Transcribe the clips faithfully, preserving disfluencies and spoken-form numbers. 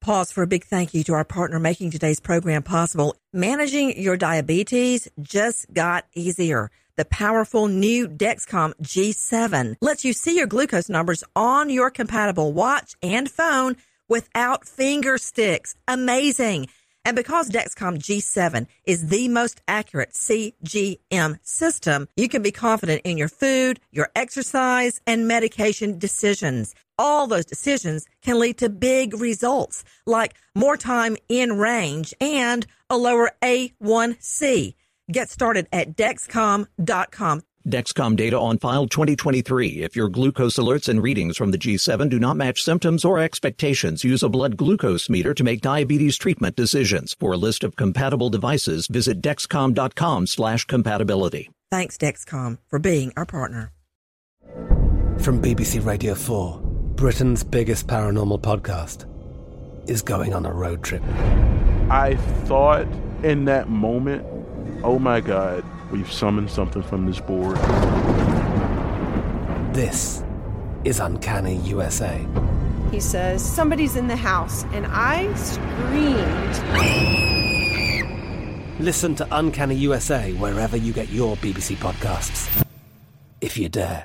Pause for a big thank you to our partner making today's program possible. Managing your diabetes just got easier. The powerful new Dexcom G seven lets you see your glucose numbers on your compatible watch and phone without finger sticks. Amazing. And because Dexcom G seven is the most accurate C G M system, you can be confident in your food, your exercise, and medication decisions. All those decisions can lead to big results, like more time in range and a lower A one C. Get started at Dexcom dot com. Dexcom data on file twenty twenty-three. If your glucose alerts and readings from the G seven do not match symptoms or expectations, use a blood glucose meter to make diabetes treatment decisions. For a list of compatible devices, visit Dexcom dot com slash compatibility. Thanks, Dexcom, for being our partner. From B B C Radio four, Britain's biggest paranormal podcast is going on a road trip. I thought in that moment, oh my God, we've summoned something from this board. This is Uncanny U S A. He says, somebody's in the house, and I screamed. Listen to Uncanny U S A wherever you get your B B C podcasts, if you dare.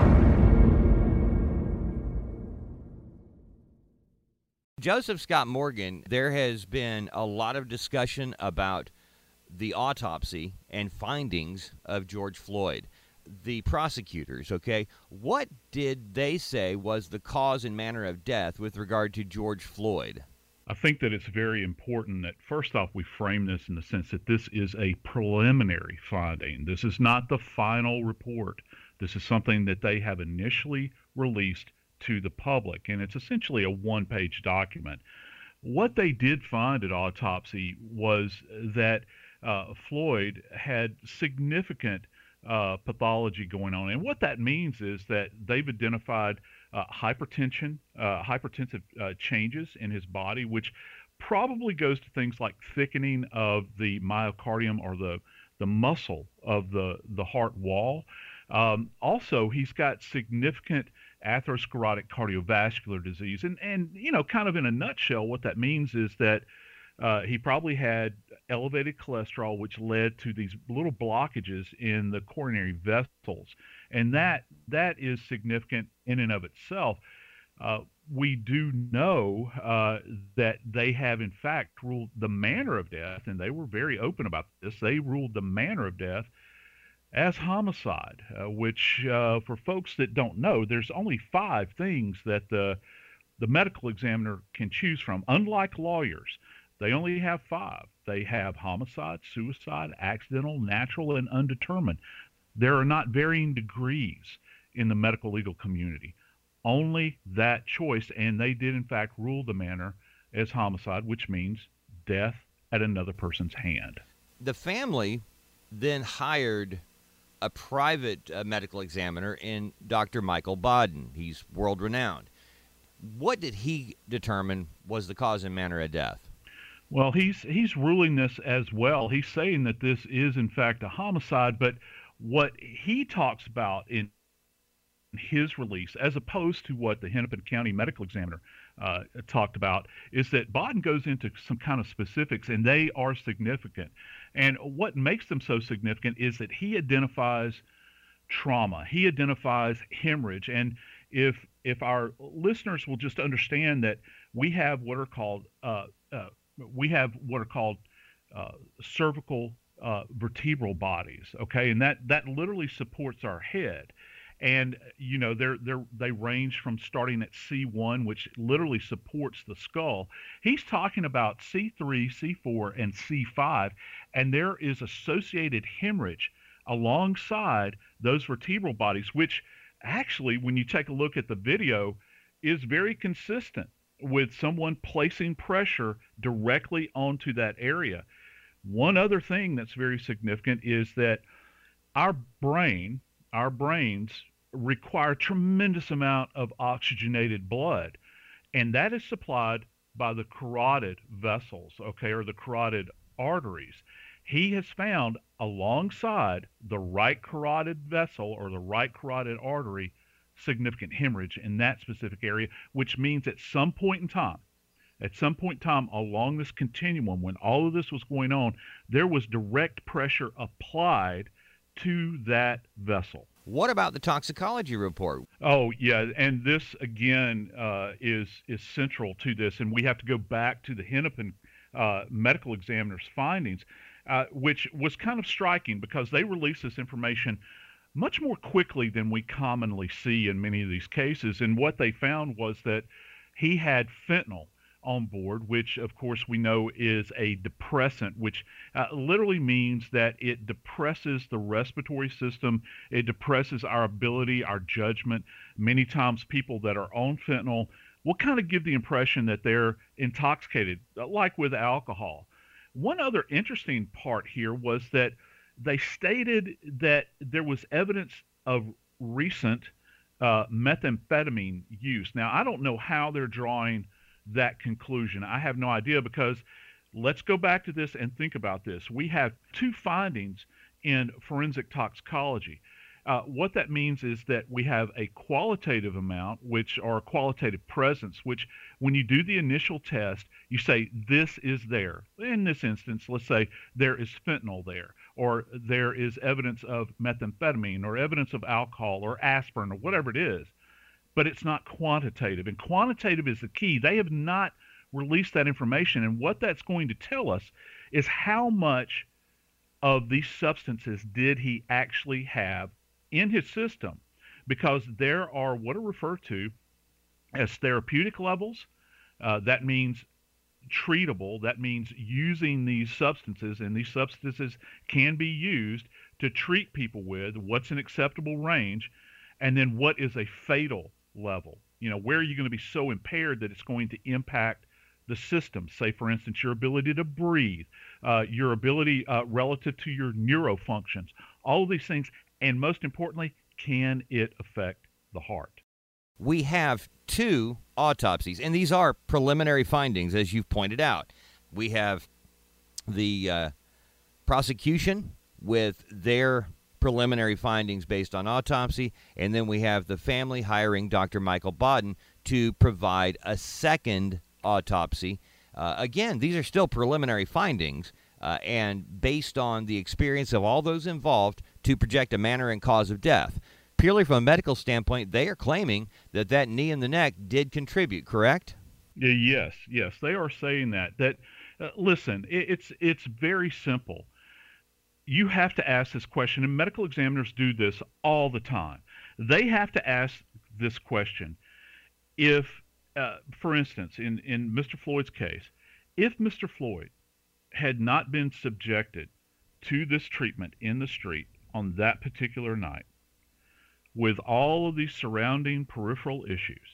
Joseph Scott Morgan, there has been a lot of discussion about the autopsy and findings of George Floyd. The prosecutors, okay, what did they say was the cause and manner of death with regard to George Floyd? I think that it's very important that, first off, we frame this in the sense that this is a preliminary finding. This is not the final report. This is something that they have initially released to the public, and it's essentially a one-page document. What they did find at autopsy was that uh, Floyd had significant uh, pathology going on, and what that means is that they've identified uh, hypertension, uh, hypertensive uh, changes in his body, which probably goes to things like thickening of the myocardium or the the muscle of the the heart wall. Um, also, he's got significant atherosclerotic cardiovascular disease. And, and, you know, kind of in a nutshell, what that means is that uh, he probably had elevated cholesterol, which led to these little blockages in the coronary vessels. And that that is significant in and of itself. Uh, we do know uh, that they have, in fact, ruled the manner of death, and they were very open about this. They ruled the manner of death as homicide, uh, which uh, for folks that don't know, there's only five things that the the medical examiner can choose from. Unlike lawyers, they only have five. They have homicide, suicide, accidental, natural, and undetermined. There are not varying degrees in the medical legal community. Only that choice, and they did in fact rule the manner as homicide, which means death at another person's hand. The family then hired a private uh, medical examiner in Doctor Michael Baden. He's world-renowned. What did he determine was the cause and manner of death? Well, he's he's ruling this as well. He's saying that this is, in fact, a homicide, but what he talks about in his release, as opposed to what the Hennepin County medical examiner uh, talked about, is that Baden goes into some kind of specifics, and they are significant. And what makes them so significant is that he identifies trauma. He identifies hemorrhage. And if if our listeners will just understand that we have what are called uh, uh, we have what are called uh, cervical uh, vertebral bodies, okay, and that that literally supports our head. And, you know, they're, they're, they range from starting at C one, which literally supports the skull. He's talking about C three, C four, and C five, and there is associated hemorrhage alongside those vertebral bodies, which actually, when you take a look at the video, is very consistent with someone placing pressure directly onto that area. One other thing that's very significant is that our brain, our brains require a tremendous amount of oxygenated blood, and that is supplied by the carotid vessels, okay, or the carotid arteries. He has found alongside the right carotid vessel or the right carotid artery significant hemorrhage in that specific area, which means at some point in time, At some point in time along this continuum, when all of this was going on, there was direct pressure applied to that vessel. What about the toxicology report? Oh, yeah, and this, again, uh, is is central to this, and we have to go back to the Hennepin uh, medical examiner's findings, uh, which was kind of striking because they released this information much more quickly than we commonly see in many of these cases, and what they found was that he had fentanyl on board, which of course we know is a depressant, which uh, literally means that it depresses the respiratory system. It depresses our ability, our judgment. Many times people that are on fentanyl will kind of give the impression that they're intoxicated, like with alcohol. One other interesting part here was that they stated that there was evidence of recent uh, methamphetamine use. Now, I don't know how they're drawing that conclusion. I have no idea, because let's go back to this and think about this. We have two findings in forensic toxicology. Uh, what that means is that we have a qualitative amount, which are qualitative presence, which when you do the initial test, you say this is there. In this instance, let's say there is fentanyl there, or there is evidence of methamphetamine, or evidence of alcohol, or aspirin, or whatever it is. But it's not quantitative, and quantitative is the key. They have not released that information, and what that's going to tell us is how much of these substances did he actually have in his system, because there are what are referred to as therapeutic levels. Uh, that means treatable. That means using these substances, and these substances can be used to treat people with. What's an acceptable range? And then what is a fatal level? You know, where are you going to be so impaired that it's going to impact the system? Say, for instance, your ability to breathe, uh, your ability uh, relative to your neurofunctions, all of these things. And most importantly, can it affect the heart? We have two autopsies, and these are preliminary findings, as you've pointed out. We have the uh, prosecution with their preliminary findings based on autopsy, and then we have the family hiring Doctor Michael Baden to provide a second autopsy. Uh, again, these are still preliminary findings, uh, and based on the experience of all those involved to project a manner and cause of death. Purely from a medical standpoint, they are claiming that that knee in the neck did contribute, correct? Yes, yes, they are saying that. That uh, listen, it, it's it's very simple. You have to ask this question, and medical examiners do this all the time. They have to ask this question. If, uh, for instance, in, in Mister Floyd's case, if Mister Floyd had not been subjected to this treatment in the street on that particular night, with all of these surrounding peripheral issues,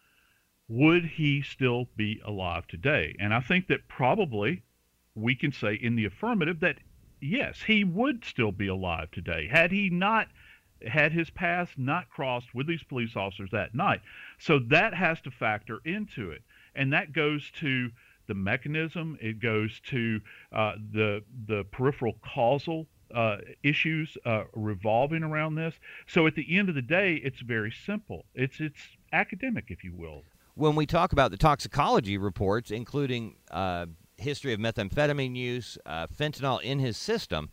would he still be alive today? And I think that probably we can say in the affirmative that yes, he would still be alive today had he not had his paths not crossed with these police officers that night. So that has to factor into it, and that goes to the mechanism. It goes to uh, the the peripheral causal uh, issues uh, revolving around this. So at the end of the day, it's very simple. It's it's academic, if you will. When we talk about the toxicology reports, including uh, history of methamphetamine use, uh, fentanyl in his system,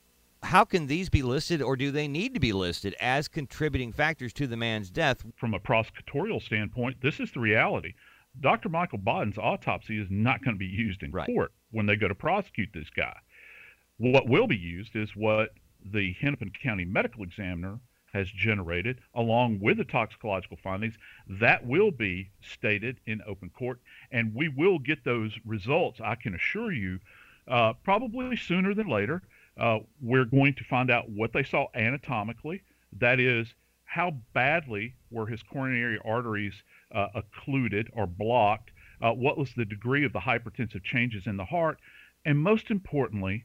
how can these be listed, or do they need to be listed as contributing factors to the man's death? From a prosecutorial standpoint, this is the reality. Doctor Michael Baden's autopsy is not going to be used in right. court when they go to prosecute this guy. What will be used is what the Hennepin County Medical Examiner has generated, along with the toxicological findings. That will be stated in open court, and we will get those results, I can assure you, uh, probably sooner than later. Uh, we're going to find out what they saw anatomically. That is, how badly were his coronary arteries uh, occluded or blocked? Uh, what was the degree of the hypertensive changes in the heart? And most importantly,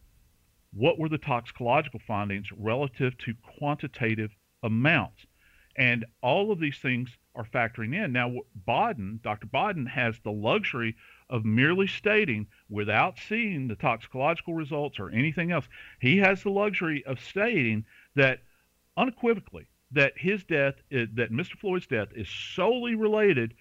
what were the toxicological findings relative to quantitative amounts? And all of these things are factoring in. Now, Baden, Doctor Baden, has the luxury of merely stating, without seeing the toxicological results or anything else, he has the luxury of stating that unequivocally that his death, is, that Mister Floyd's death is solely related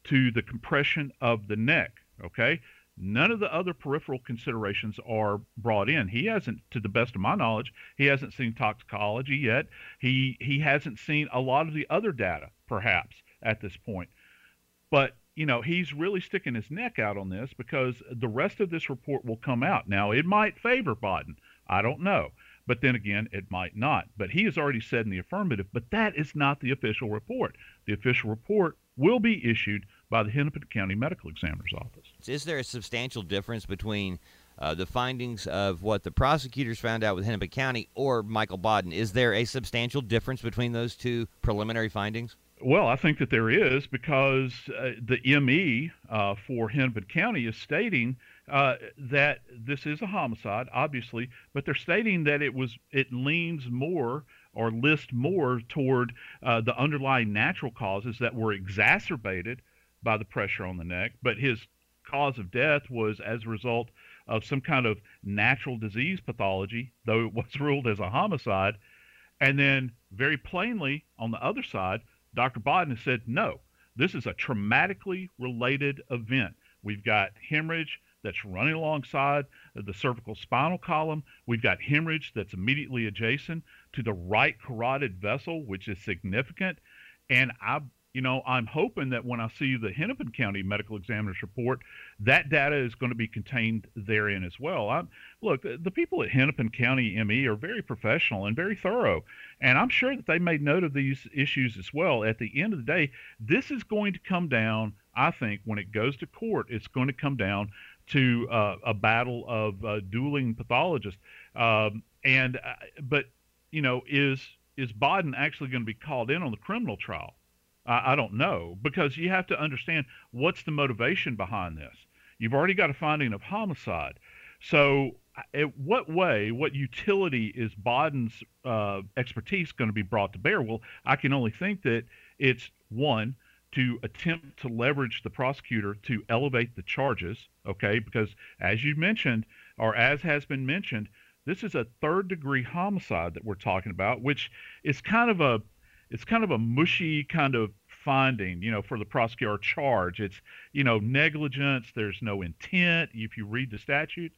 to the compression of the neck, okay? None of the other peripheral considerations are brought in. He hasn't, to the best of my knowledge, he hasn't seen toxicology yet. He he hasn't seen a lot of the other data, perhaps, at this point. But, you know, he's really sticking his neck out on this because the rest of this report will come out. Now, it might favor Bodden. I don't know. But then again, it might not. But he has already said in the affirmative, but that is not the official report. The official report will be issued by the Hennepin County Medical Examiner's Office. Is there a substantial difference between uh, the findings of what the prosecutors found out with Hennepin County or Michael Bodden? Is there a substantial difference between those two preliminary findings? Well, I think that there is because uh, the M E uh, for Hennepin County is stating uh, that this is a homicide, obviously, but they're stating that it was it leans more or lists more toward uh, the underlying natural causes that were exacerbated by the pressure on the neck, but his cause of death was as a result of some kind of natural disease pathology, though it was ruled as a homicide. And then very plainly on the other side, Doctor Bodden has said, no, this is a traumatically related event. We've got hemorrhage that's running alongside the cervical spinal column. We've got hemorrhage that's immediately adjacent to the right carotid vessel, which is significant. And I, you know, I'm hoping that when I see the Hennepin County Medical Examiner's report, that data is going to be contained therein as well. I'm, look, the, the people at Hennepin County M E are very professional and very thorough, and I'm sure that they made note of these issues as well. At the end of the day, this is going to come down, I think, when it goes to court, it's going to come down to uh, a battle of uh, dueling pathologists. Um, and uh, but you know, is is Bodden actually going to be called in on the criminal trial? I, I don't know, because you have to understand what's the motivation behind this. You've already got a finding of homicide. So at what way, what utility is Bodden's uh, expertise going to be brought to bear? Well, I can only think that it's, one, to attempt to leverage the prosecutor to elevate the charges, okay? Because as you mentioned, or as has been mentioned, this is a third-degree homicide that we're talking about, which is kind of a, it's kind of a mushy kind of finding, you know, for the prosecutor or charge. It's, you know, negligence. There's no intent. If you read the statute,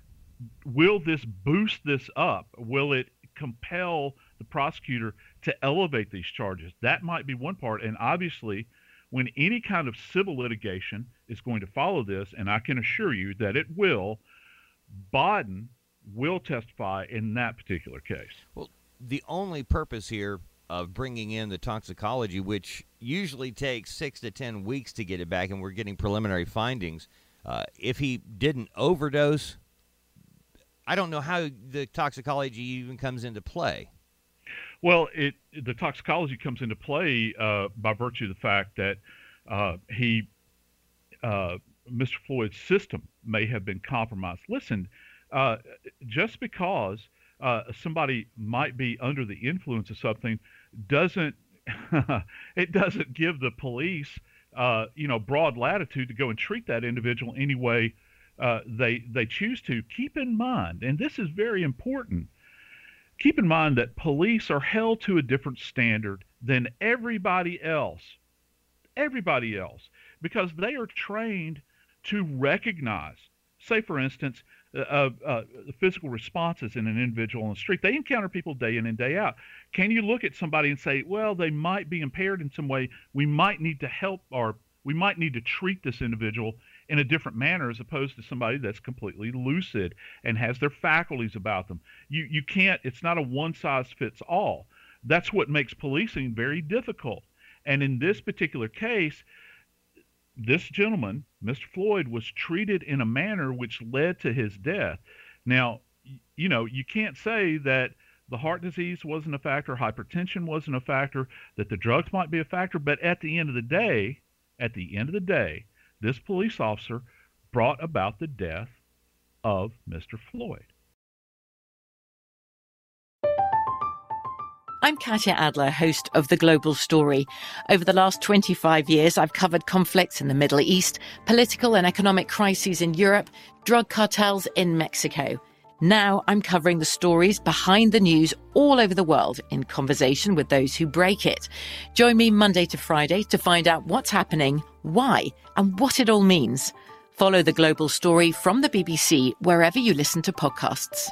will this boost this up? Will it compel the prosecutor to elevate these charges? That might be one part. And obviously, when any kind of civil litigation is going to follow this, and I can assure you that it will, Bodden will testify in that particular case. Well, the only purpose here of bringing in the toxicology, which usually takes six to ten weeks to get it back, and we're getting preliminary findings, uh, if he didn't overdose, I don't know how the toxicology even comes into play. Well, it the toxicology comes into play uh, by virtue of the fact that uh, he, uh, Mister Floyd's system may have been compromised. Listen, uh, just because uh, somebody might be under the influence of something doesn't it doesn't give the police uh, you know broad latitude to go and treat that individual any way uh, they they choose to. Keep in mind, and this is very important. Keep in mind that police are held to a different standard than everybody else, everybody else, because they are trained to recognize, say, for instance, uh, uh, the physical responses in an individual on the street. They encounter people day in and day out. Can you look at somebody and say, well, they might be impaired in some way. We might need to help, or we might need to treat this individual in a different manner as opposed to somebody that's completely lucid and has their faculties about them. You you can't, it's not a one-size-fits-all. That's what makes policing very difficult. And in this particular case, this gentleman, Mister Floyd, was treated in a manner which led to his death. Now, you know, you can't say that the heart disease wasn't a factor, hypertension wasn't a factor, that the drugs might be a factor, but at the end of the day, at the end of the day, this police officer brought about the death of Mister Floyd. I'm Katya Adler, host of The Global Story. Over the last twenty-five years, I've covered conflicts in the Middle East, political and economic crises in Europe, drug cartels in Mexico. Now I'm covering the stories behind the news all over the world in conversation with those who break it. Join me Monday to Friday to find out what's happening, why, and what it all means. Follow The Global Story from the B B C wherever you listen to podcasts.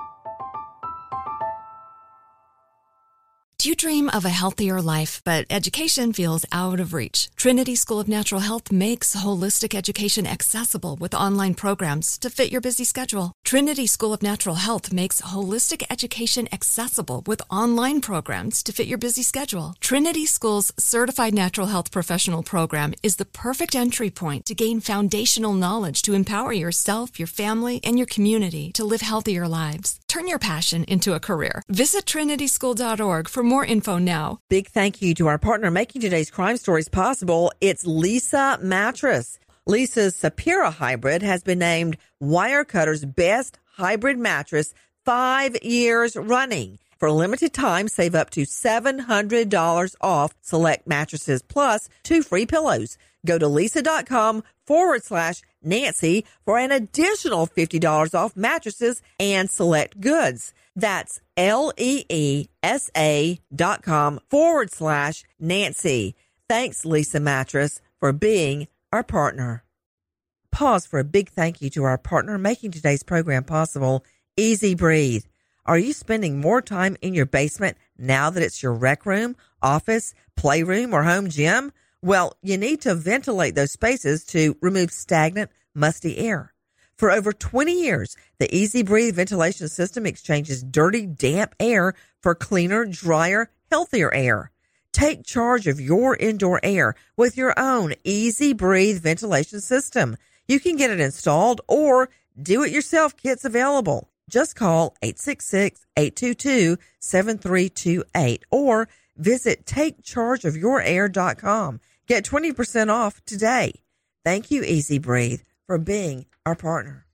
Do you dream of a healthier life, but education feels out of reach? Trinity School of Natural Health makes holistic education accessible with online programs to fit your busy schedule. Trinity School of Natural Health makes holistic education accessible with online programs to fit your busy schedule. Trinity School's Certified Natural Health Professional Program is the perfect entry point to gain foundational knowledge to empower yourself, your family, and your community to live healthier lives. Turn your passion into a career. Visit trinity school dot org for more info now. Big thank you to our partner making today's crime stories possible. It's Leesa Mattress. Leesa's Sapira Hybrid has been named Wirecutter's best hybrid mattress five years running. For a limited time, save up to seven hundred dollars off select mattresses plus two free pillows. Go to Leesa.com forward slash Nancy for an additional fifty dollars off mattresses and select goods. That's L-E-E-S-A dot com forward slash Nancy. Thanks, Leesa Mattress, for being our partner. Pause for a big thank you to our partner making today's program possible, Easy Breathe. Are you spending more time in your basement now that it's your rec room, office, playroom, or home gym? Well, you need to ventilate those spaces to remove stagnant, musty air. For over twenty years, the Easy Breathe ventilation system exchanges dirty, damp air for cleaner, drier, healthier air. Take charge of your indoor air with your own Easy Breathe ventilation system. You can get it installed or do-it-yourself kits available. Just call eight six six, eight two two, seven three two eight or visit take charge of your air dot com. Get twenty percent off today. Thank you, Easy Breathe, for being our partner.